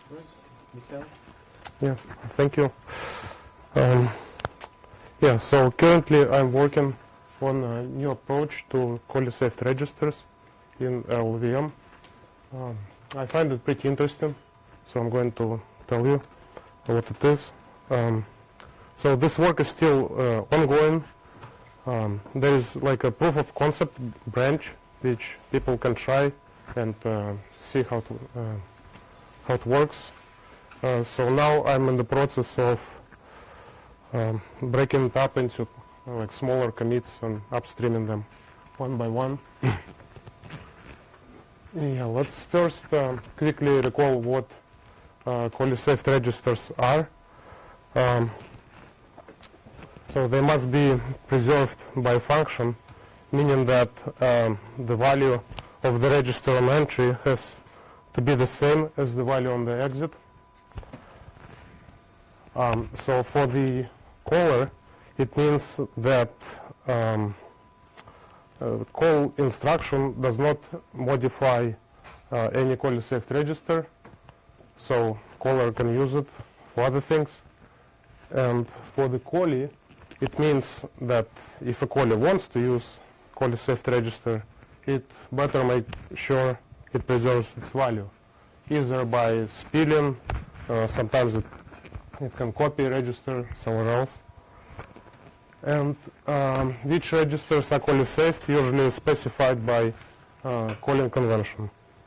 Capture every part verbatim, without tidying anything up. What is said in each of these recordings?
Yeah, thank you. Um, yeah, so currently I'm working on a new approach to CollieSafed registers in L V M. Um, I find it pretty interesting, so I'm going to tell you what it is. Um, so this work is still uh, ongoing. Um, there is like a proof of concept branch which people can try and uh, see how to, uh, how it works. Uh, so now I'm in the process of um, breaking it up into uh, like smaller commits and upstreaming them one by one. Yeah, let's first uh, quickly recall what uh, CollieSafed registers are. Um, so they must be preserved by function, meaning that um, the value of the register on entry has to be the same as the value on the exit. Um, so for the caller, it means that um, uh, the call instruction does not modify uh, any CollieSafed register, so caller can use it for other things. And for the callee, it means that if a callee wants to use CollieSafed register, it better make sure it preserves its value, either by spilling, uh, sometimes it, it can copy a register somewhere else. And um, which registers are CollieSafed usually specified by uh, calling convention.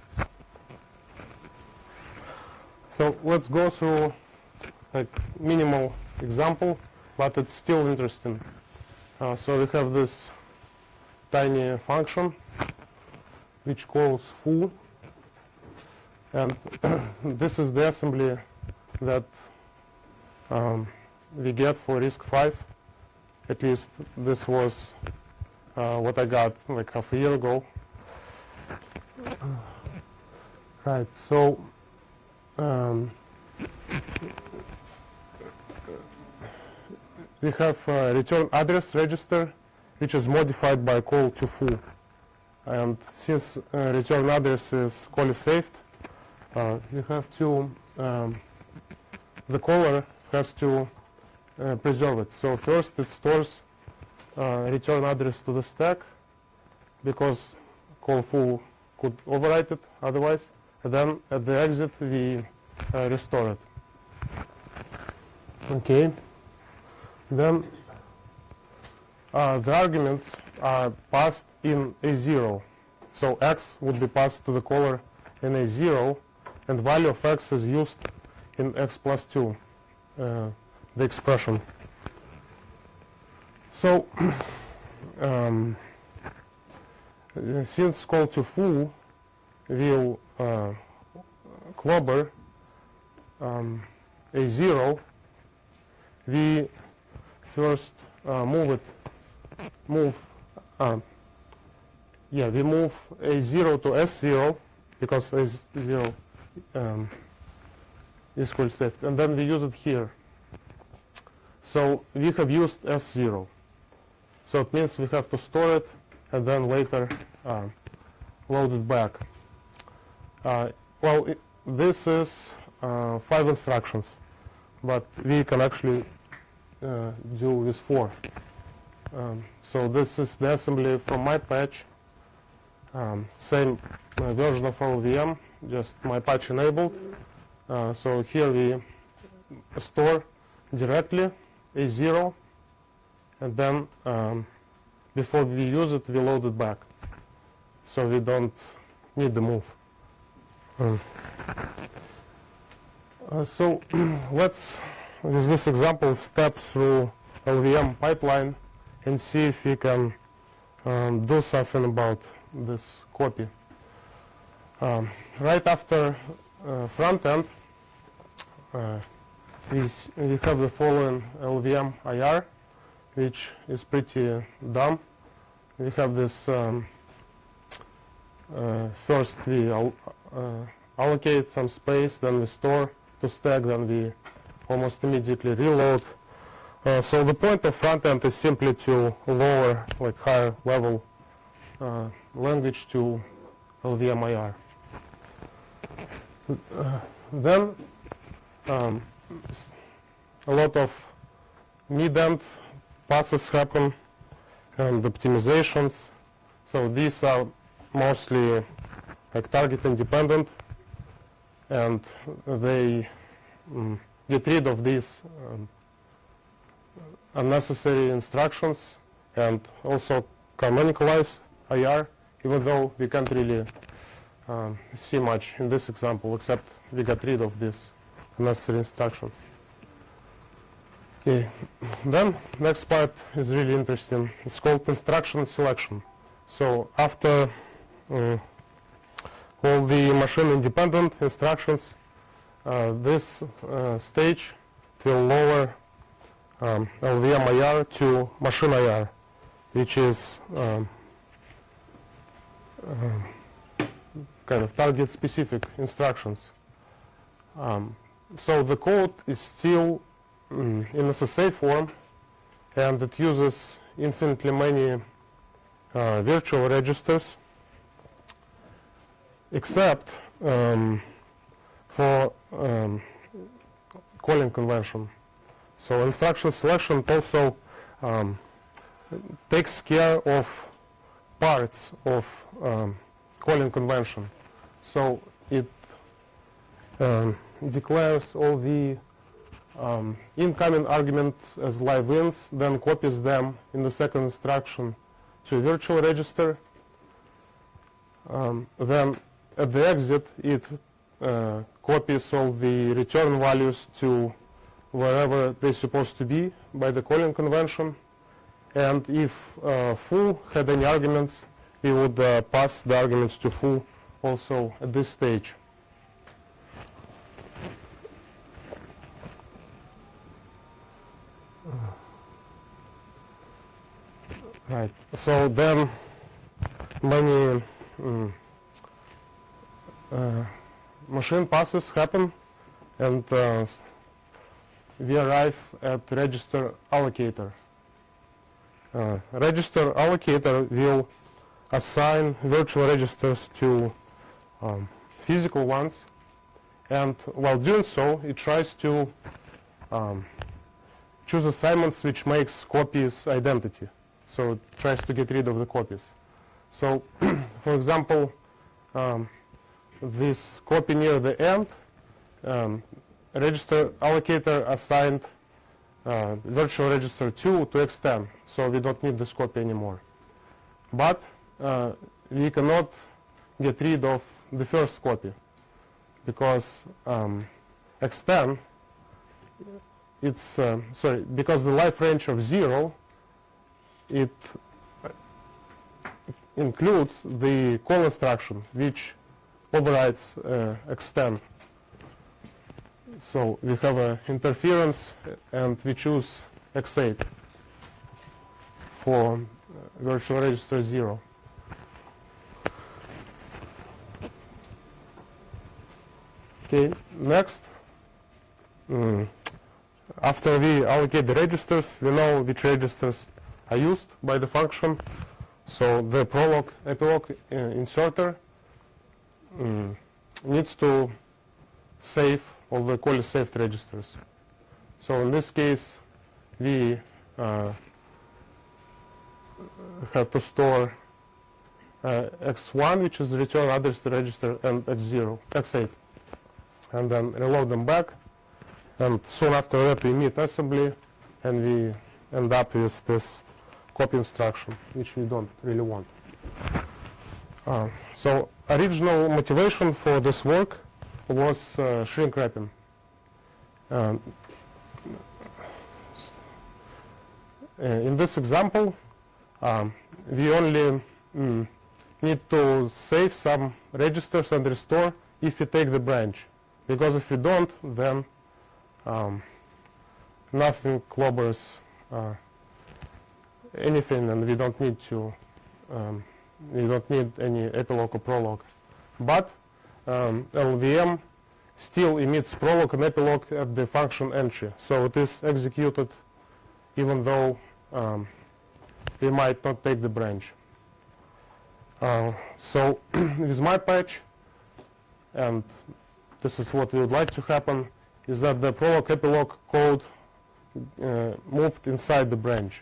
So let's go through like minimal example, but it's still interesting. Uh, so we have this tiny function which calls foo, and this is the assembly that um, we get for RISC five. At least this was uh, what I got like half a year ago. Right, so um, we have a return address register which is modified by call to foo. And since uh, return address is CollieSafed, uh, you have to, um, the caller has to uh, preserve it. So first it stores uh, return address to the stack because call foo could overwrite it otherwise. And then at the exit we uh, restore it. Okay. Then uh, the arguments are passed in A zero. So X would be passed to the caller in A zero, and value of X is used in X plus two, uh, the expression. So um, since call to foo will uh, clobber um, A zero, we first uh, move it, move, uh, yeah, we move A zero to S zero because A zero um, is CollieSafed, and then we use it here. So we have used S zero. So it means we have to store it and then later uh, load it back. Uh, well, it, this is uh, five instructions, but we can actually uh, do with four. Um, so this is the assembly from my patch. Um, same uh, version of L V M, just my patch enabled. Uh, so here we store directly A zero, and then um, before we use it, we load it back. So we don't need the move. Um, uh, so let's, with this example, step through L V M pipeline and see if we can um, do something about this copy. Um, right after uh, front end, uh, we, we have the following L V M I R, which is pretty dumb. We have this, um, uh, first we al uh, allocate some space, then we store to stack, then we almost immediately reload. Uh, so the point of front end is simply to lower, like higher level uh, language to L V M I R. Uh, then um, a lot of mid-end passes happen and optimizations. So these are mostly like target independent, and they um, get rid of these um, unnecessary instructions and also canonicalize I R, even though we can't really um, see much in this example, except we got rid of these unnecessary instructions. Okay, then next part is really interesting. It's called instruction selection. So after uh, all the machine independent instructions, uh, this uh, stage will lower um, L V M I R to machine I R, which is um, uh, kind of target specific instructions. Um, so the code is still mm, in S S A form, and it uses infinitely many uh, virtual registers, except um, for um, calling convention. So instruction selection also um, takes care of parts of um, calling convention. So it um, declares all the um, incoming arguments as live ins, then copies them in the second instruction to a virtual register. Um, then at the exit, it uh, copies all the return values to wherever they're supposed to be by the calling convention. And if uh, foo had any arguments, we would uh, pass the arguments to foo also at this stage. Right. So then many um, uh, machine passes happen, and uh, we arrive at register allocator. Uh, register allocator will assign virtual registers to um, physical ones, and while doing so, it tries to um, choose assignments which makes copies identity. So it tries to get rid of the copies. So, for example, um, this copy near the end, um, register allocator assigned uh, virtual register two to X ten, so we don't need this copy anymore. But uh, we cannot get rid of the first copy, because um, X ten, it's uh, sorry, because the life range of zero, it includes the call instruction which overrides uh, X ten. So we have an interference, and we choose X eight for uh, virtual register zero. Okay, next, mm, after we allocate the registers, we know which registers are used by the function. So the prolog epilogue uh, inserter mm, needs to save all the call saved registers. So in this case, we uh, have to store uh, X one, which is the return address to register, and X zero, X eight, and then reload them back. And soon after that, we meet assembly, and we end up with this copy instruction, which we don't really want. Uh, so original motivation for this work was uh, shrink wrapping. Um, uh, in this example, um, we only mm, need to save some registers and restore if we take the branch, because if we don't, then um, nothing clobbers uh, anything, and we don't need to um, we don't need any epilogue or prologue. But um, L V M still emits prologue and epilogue at the function entry, so it is executed even though um, we might not take the branch. Uh, so with my patch, and this is what we would like to happen, is that the prolog epilogue code uh, moved inside the branch.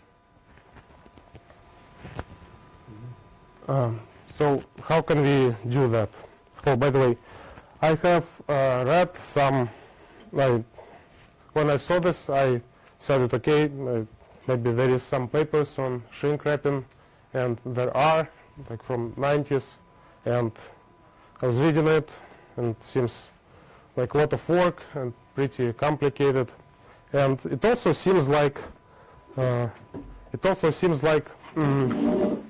Um, so how can we do that? Oh, by the way, I have uh, read some, like, when I saw this, I said it, okay, uh, maybe there is some papers on shrink wrapping, and there are, like from nineties, and I was reading it, and it seems like a lot of work and pretty complicated, and it also seems like, uh, it also seems like, mm,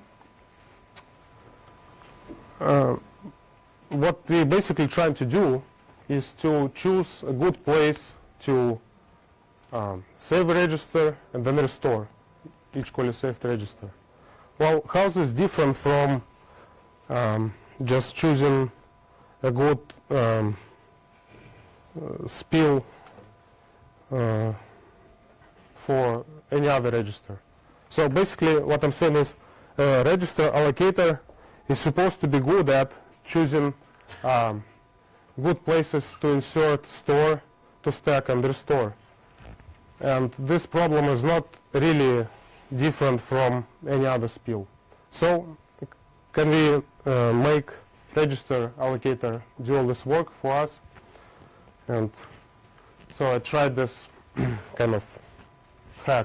uh, what we basically trying to do is to choose a good place to um, save a register and then restore each quality saved register. Well, how is this different from um, just choosing a good um, uh, spill uh, for any other register? So basically what I'm saying is a register allocator is supposed to be good at choosing um, good places to insert, store, to stack, and restore. And this problem is not really different from any other spill. So can we uh, make register allocator do all this work for us? And so I tried this kind of hack.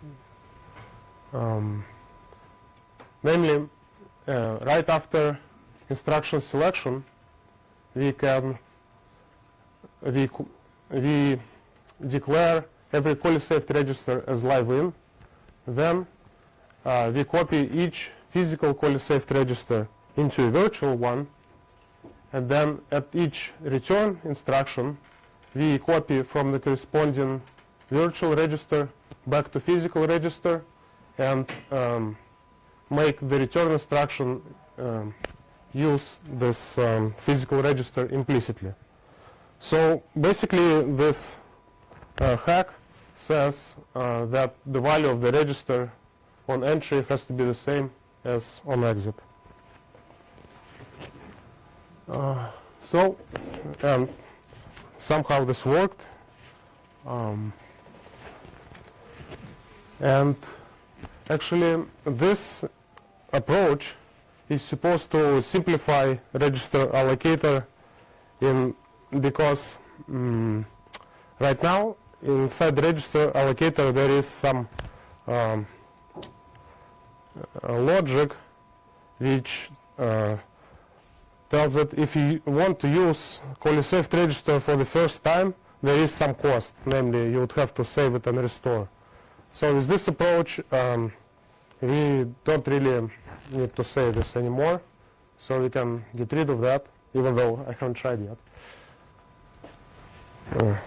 Um, namely, uh, right after instruction selection, we can we we declare every quality saved register as live in. Then uh, we copy each physical quality saved register into a virtual one, and then at each return instruction, we copy from the corresponding virtual register back to physical register, and um, make the return instruction um, use this um, physical register implicitly. So basically this uh, hack says uh, that the value of the register on entry has to be the same as on exit. Uh, so and somehow this worked. Um, and actually this approach is supposed to simplify register allocator in because um, right now inside the register allocator there is some um, uh, logic which uh, tells that if you want to use quality saved register for the first time, there is some cost, namely you would have to save it and restore. So with this approach um, we don't really need to save this anymore, so we can get rid of that, even though I haven't tried yet. Uh,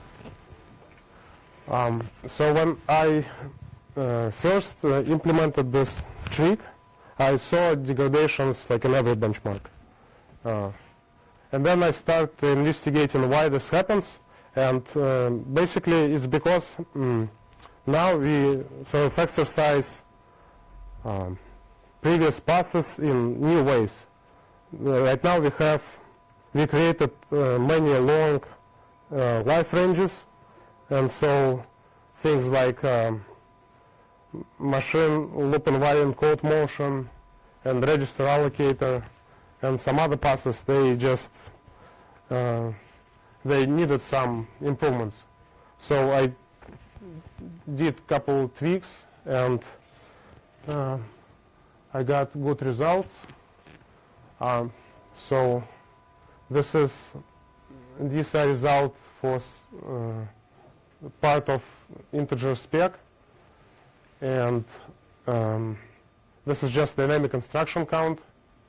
um, so when I uh, first uh, implemented this trick, I saw degradations like in every benchmark. Uh, and then I started investigating why this happens, and uh, basically it's because um, now we sort of exercise um, previous passes in new ways. Uh, right now we have, we created uh, many long uh, life ranges, and so things like um, machine loop invariant code motion and register allocator and some other passes, they just uh, they needed some improvements. So I did couple tweaks, and uh, I got good results. Um, so this is this a result for uh, part of integer spec, and um, this is just dynamic instruction count.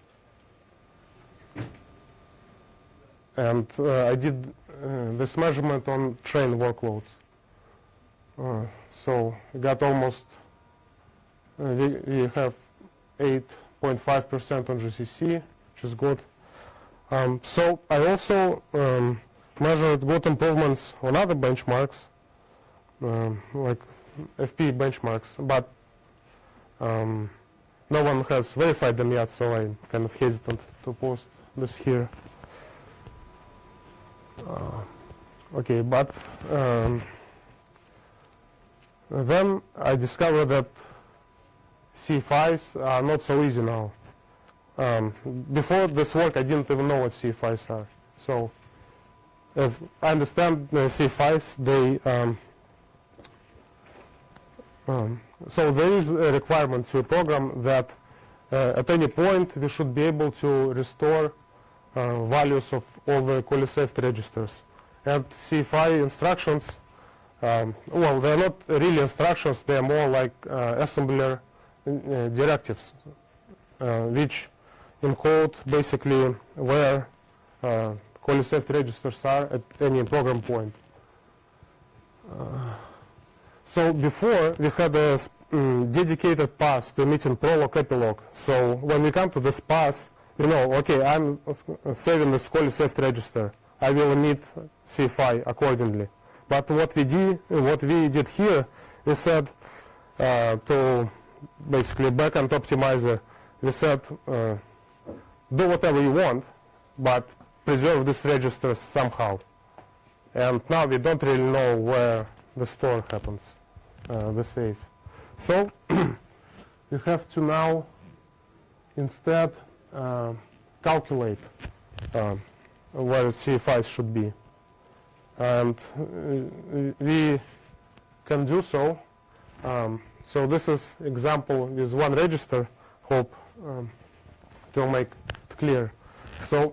And uh, I did uh, this measurement on train workloads. Uh, so we got almost, uh, we, we have eight point five percent on G C C, which is good. Um, so I also um, measured good improvements on other benchmarks, um, like F P benchmarks, but um, no one has verified them yet, so I'm kind of hesitant to post this here. Uh, Okay, but um, then I discovered that C F Is are not so easy now. Um, before this work, I didn't even know what C F Is are. So, as I understand the C F Is, they um, um, so there is a requirement to a program that uh, at any point we should be able to restore uh, values of all the quali-saved registers. And C F I instructions, um, well, they're not really instructions, they're more like uh, assembler uh, directives, uh, which encode basically where uh, quali-saved registers are at any program point. Uh, so before we had a um, dedicated path to emitting prologue epilogue. So when we come to this path, you know, okay, I'm uh, saving this quali-saved register. I will emit C F I accordingly. But what we did, what we did here, we said uh, to basically backend optimizer, we said uh, do whatever you want, but preserve these registers somehow. And now we don't really know where the store happens, uh, the save. So we have to now instead uh, calculate uh, where C F Is should be. And uh, we can do so. Um, so this is example with one register. Hope um, it will make it clear. So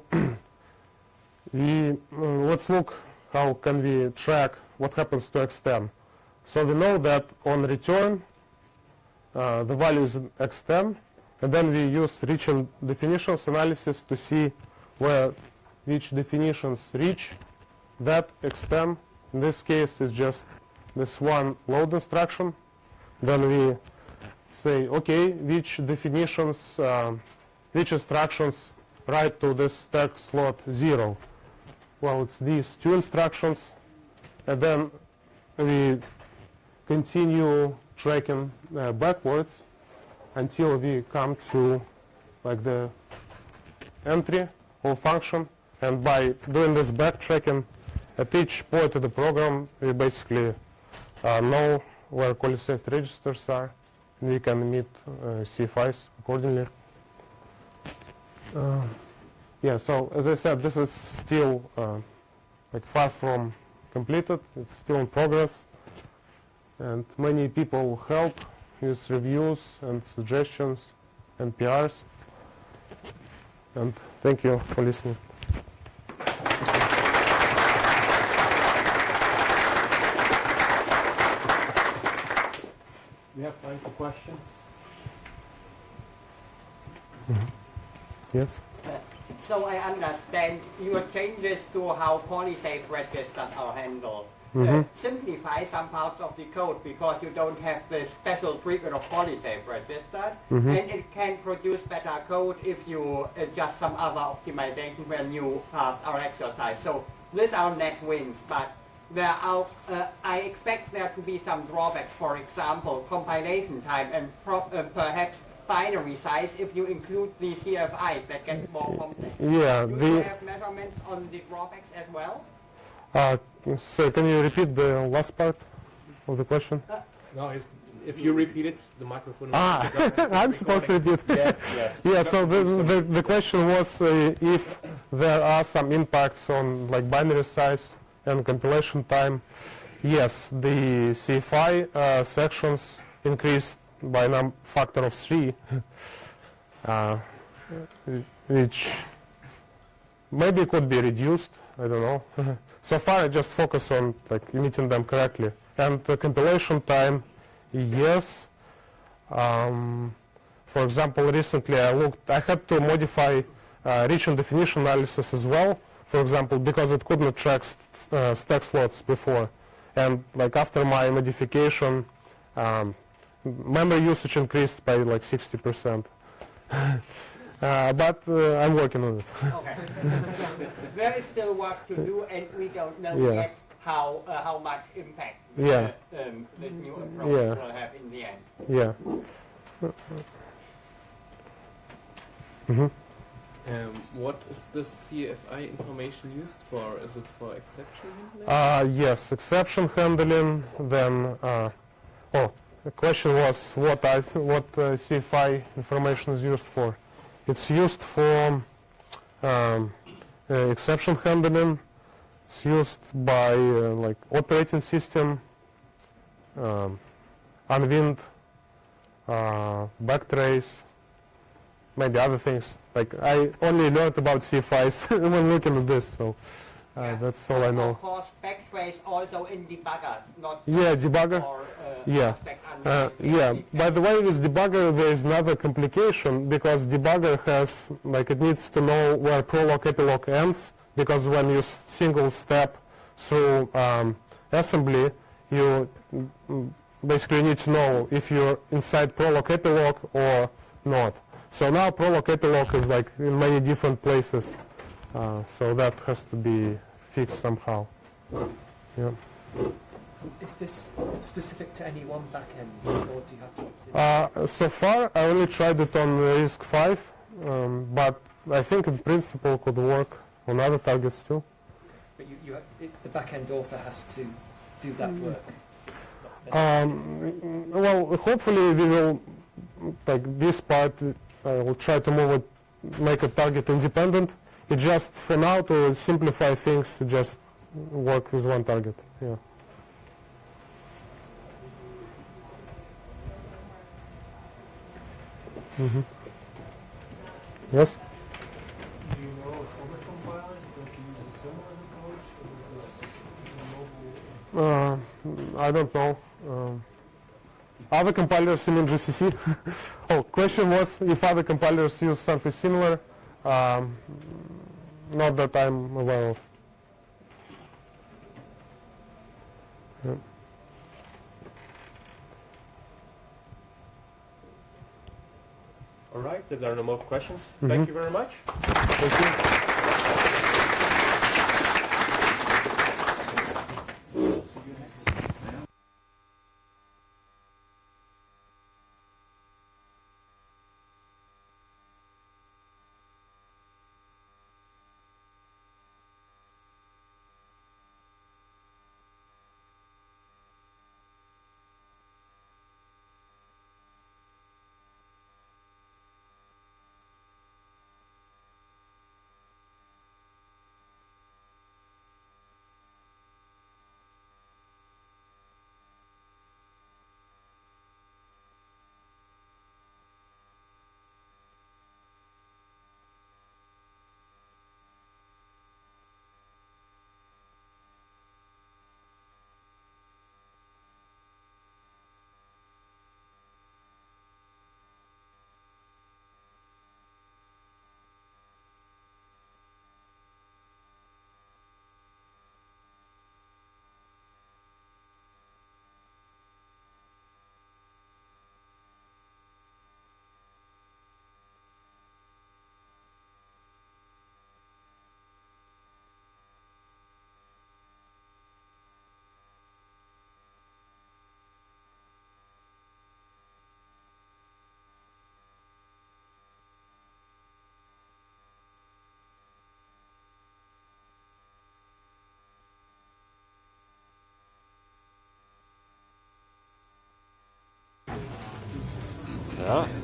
we uh, let's look how can we track what happens to X ten. So we know that on return uh, the value is X ten, and then we use reach and definitions analysis to see where which definitions reach that X ten. In this case is just this one load instruction. Then we say, okay, which definitions, uh, which instructions write to this stack slot zero. Well, it's these two instructions, and then we continue tracking uh, backwards until we come to like the entry or function. And by doing this backtracking, at each point of the program, we basically uh, know where quali-saved registers are, and we can emit uh, C F Is accordingly. Uh, yeah, so as I said, this is still uh, like far from completed. It's still in progress, and many people help with reviews and suggestions and P Rs. And thank you for listening. We have time for questions. Mm-hmm. Yes? Uh, so I understand your changes to how quali-saved registers are handled Mm-hmm. uh, simplify some parts of the code because you don't have the special treatment of quali-saved registers, Mm-hmm. and it can produce better code if you adjust some other optimization when new paths are exercised. So these are net wins, but there are, uh, I expect there to be some drawbacks, for example, compilation time and pro uh, perhaps binary size if you include the C F Is that gets more complex. Yeah. Do the, you have measurements on the drawbacks as well? uh, so can you repeat the last part of the question? Uh, No, it's, if you repeat it, the microphone. Ah, I'm supposed to repeat. Yes, yes. Yeah, so the, the, the question was uh, if there are some impacts on like binary size and compilation time. Yes, the C F I uh, sections increased by a factor of three, uh, which maybe could be reduced, I don't know. So far I just focus on like emitting them correctly. And the compilation time, yes. Um, for example, recently I looked, I had to modify uh, reach and definition analysis as well, for example, because it couldn't track st uh, stack slots before. And like after my modification, um, memory usage increased by like sixty percent. uh, but uh, I'm working on it. Okay. There is still work to do, and we don't know Yeah. yet how uh, how much impact Yeah. uh, um, the new approach Yeah. will have in the end. Yeah. Mm-hmm. Um, what is the C F I information used for? Is it for exception handling? Uh, yes, exception handling. Then, uh, oh, the question was what I what uh, C F I information is used for. It's used for um, uh, exception handling. It's used by uh, like operating system, um, unwind, uh, backtrace, maybe other things. Like I only learned about C F Is when looking at this, so uh, Yeah. that's all I know. Of course, backtrace also in debugger, not Yeah, debugger. for uh, Yeah. aspect Uh, unlike yeah, C- by the way, with debugger there is another complication because debugger has, like it needs to know where prolog epilogue ends, because when you s- single step through um, assembly, you mm, mm, basically need to know if you're inside prolog epilogue or not. So now prolog epilogue is like in many different places, uh, so that has to be fixed somehow. Yeah. Is this specific to any one backend, or do you have to opt in? Uh, so far, I only tried it on RISC five, um, but I think in principle could work on other targets too. But you, you have, it, the backend author has to do that work. Um, well, hopefully we will, like this part, I will try to move it, make it target independent. It just, for now, to simplify things, just work with one target. Yeah. Mm-hmm. Yes? Do you know of other compilers that use a similar approach, or is this a novel? Uh, I don't know. Um, other compilers in G C C? Oh, question was if other compilers use something similar. Um, not that I'm aware of. Yeah. All right, if there are no more questions, Mhm. thank you very much. Thank you. Ja.